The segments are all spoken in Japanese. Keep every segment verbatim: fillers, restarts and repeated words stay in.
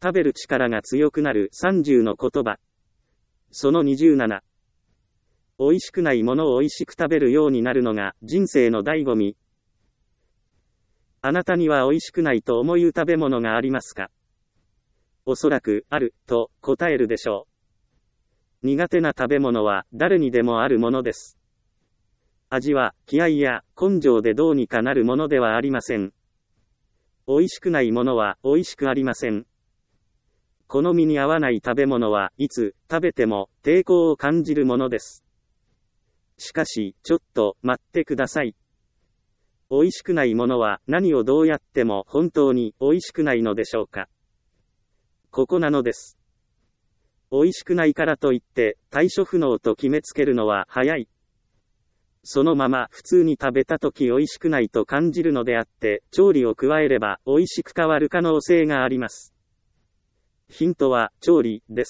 食べる力が強くなるさんじゅうの言葉。そのにじゅうなな。美味しくないものを美味しく食べるようになるのが人生の醍醐味。あなたには美味しくないと思う食べ物がありますか？おそらく、ある、と答えるでしょう。苦手な食べ物は誰にでもあるものです。味は気合や根性でどうにかなるものではありません。美味しくないものは美味しくありません。好みに合わない食べ物はいつ食べても抵抗を感じるものです。しかし、ちょっと待ってください。美味しくないものは何をどうやっても本当に美味しくないのでしょうか？ここなのです。美味しくないからといって対処不能と決めつけるのは早い。そのまま普通に食べたとき美味しくないと感じるのであって、調理を加えれば美味しく変わる可能性があります。ヒントは調理です。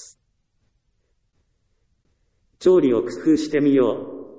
調理を工夫してみよう。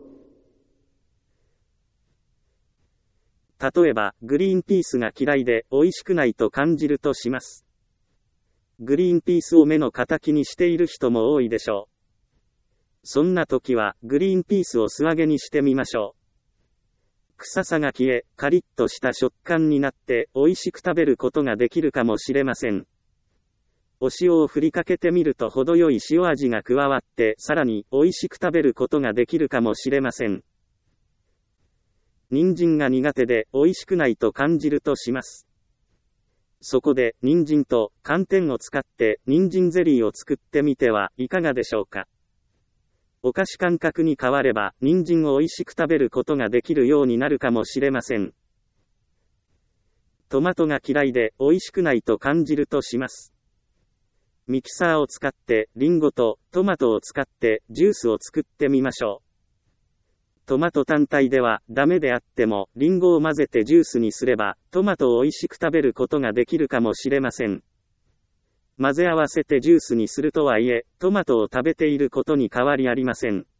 例えば、グリーンピースが嫌いで美味しくないと感じるとします。グリーンピースを目の敵にしている人も多いでしょう。そんな時は、グリーンピースを素揚げにしてみましょう。臭さが消え、カリッとした食感になって、美味しく食べることができるかもしれません。お塩を振りかけてみると程よい塩味が加わって、さらに美味しく食べることができるかもしれません。人参が苦手で美味しくないと感じるとします。そこで人参と寒天を使って人参ゼリーを作ってみてはいかがでしょうか。お菓子感覚に変われば人参を美味しく食べることができるようになるかもしれません。トマトが嫌いで美味しくないと感じるとします。ミキサーを使ってリンゴとトマトを使ってジュースを作ってみましょう。トマト単体ではダメであっても、リンゴを混ぜてジュースにすれば、トマトを美味しく食べることができるかもしれません。混ぜ合わせてジュースにするとはいえ、トマトを食べていることに変わりありません。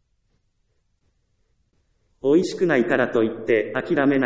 美味しくないからといって諦めない。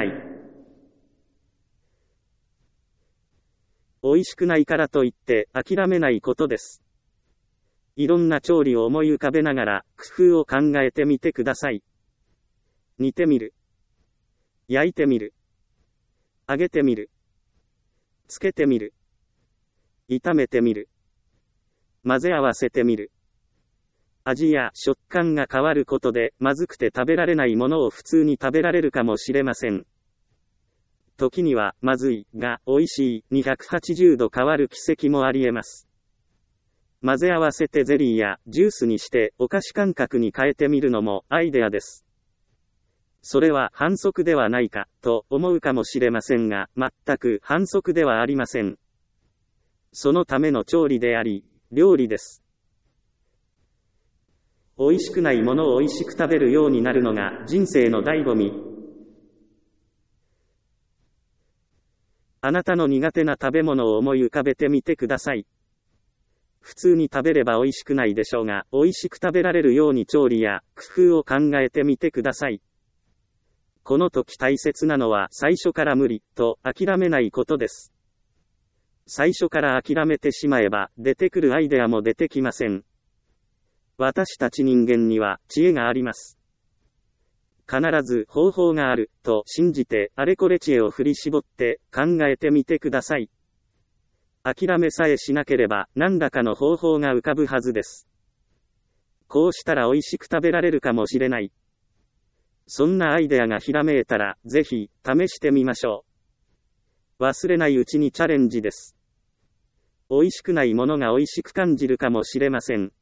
美味しくないからといって諦めないことです。いろんな調理を思い浮かべながら、工夫を考えてみてください。煮てみる。焼いてみる。揚げてみる。つけてみる。炒めてみる。混ぜ合わせてみる。味や食感が変わることで、まずくて食べられないものを普通に食べられるかもしれません。時には、まずいが美味しいにひゃくはちじゅうど変わる奇跡もあり得ます。混ぜ合わせてゼリーやジュースにしてお菓子感覚に変えてみるのもアイデアです。それは反則ではないか、と思うかもしれませんが、全く反則ではありません。そのための調理であり、料理です。美味しくないものを美味しく食べるようになるのが人生の醍醐味。あなたの苦手な食べ物を思い浮かべてみてください。普通に食べれば美味しくないでしょうが、美味しく食べられるように調理や工夫を考えてみてください。この時大切なのは最初から無理と諦めないことです。最初から諦めてしまえば出てくるアイデアも出てきません。私たち人間には知恵があります。必ず方法があると信じてあれこれ知恵を振り絞って考えてみてください。諦めさえしなければ何らかの方法が浮かぶはずです。こうしたら美味しく食べられるかもしれない。そんなアイデアがひらめいたら、ぜひ、試してみましょう。忘れないうちにチャレンジです。美味しくないものが美味しく感じるかもしれません。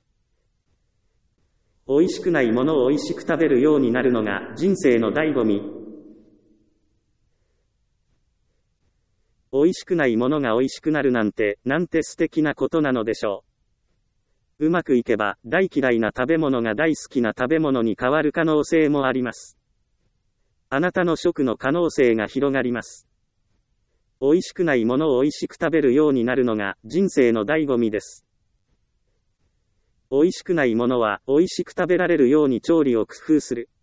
美味しくないものを美味しく食べるようになるのが人生の醍醐味。美味しくないものが美味しくなるなんて、なんて素敵なことなのでしょう。うまくいけば、大嫌いな食べ物が大好きな食べ物に変わる可能性もあります。あなたの食の可能性が広がります。美味しくないものを美味しく食べるようになるのが人生の醍醐味です。美味しくないものは美味しく食べられるように調理を工夫する。